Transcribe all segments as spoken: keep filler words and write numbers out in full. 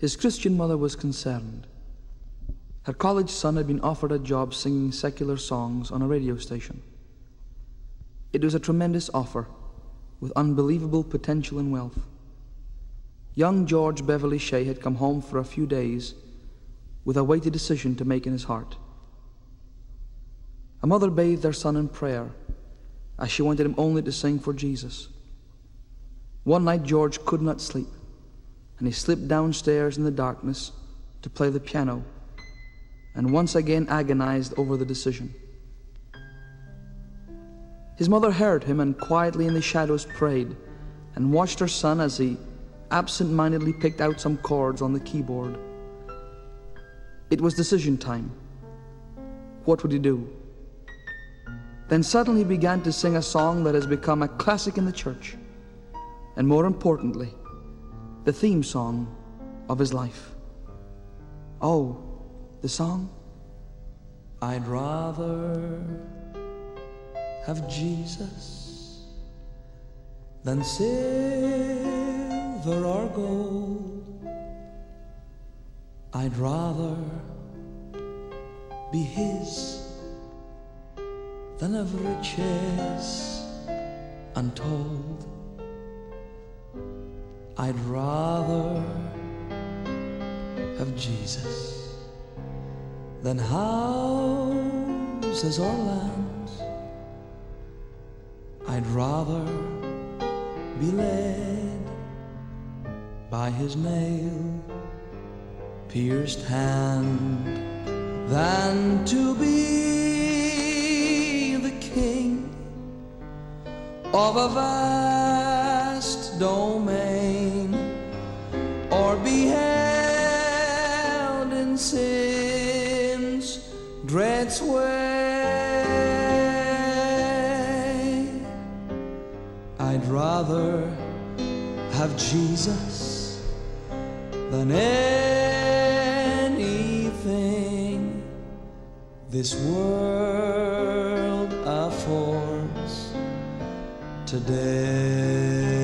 His Christian mother was concerned. Her college son had been offered a job singing secular songs on a radio station. It was a tremendous offer, with unbelievable potential and wealth. Young George Beverly Shea had come home for a few days with a weighty decision to make in his heart. A mother bathed her son in prayer, as she wanted him only to sing for Jesus. One night George could not sleep, and he slipped downstairs in the darkness to play the piano, and once again agonized over the decision. His mother heard him and quietly in the shadows prayed and watched her son as he absent-mindedly picked out some chords on the keyboard. It was decision time. What would he do? Then suddenly he began to sing a song that has become a classic in the church, and more importantly, the theme song of his life. Oh, the song? I'd rather have Jesus than silver or gold. I'd rather be His than of riches untold. I'd rather have Jesus than houses or lands. I'd rather be led by His nail-pierced hand than to be the king of a vast domain, or be held in sin's dread sway. I'd rather have Jesus than anything this world affords today.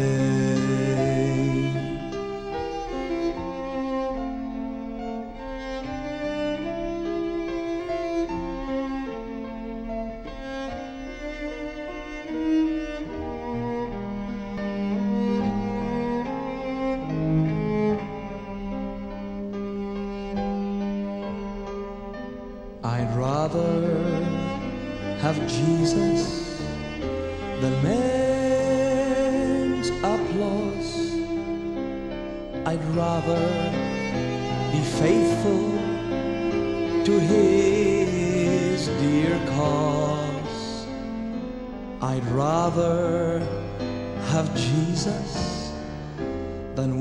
I'd rather have Jesus than men's applause. I'd rather be faithful to His dear cause. I'd rather have Jesus than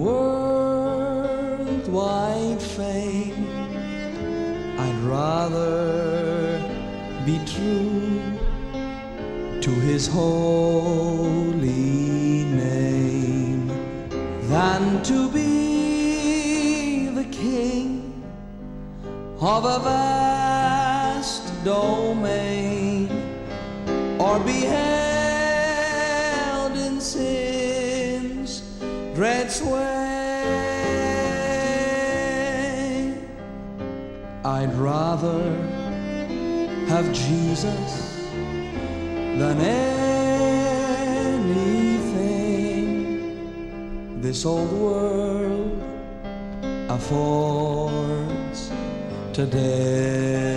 worldwide fame. I'd rather be true to His holy name than to be the king of a vast domain, or be held in sin's dread sway. I'd rather have Jesus than anything this old world affords today.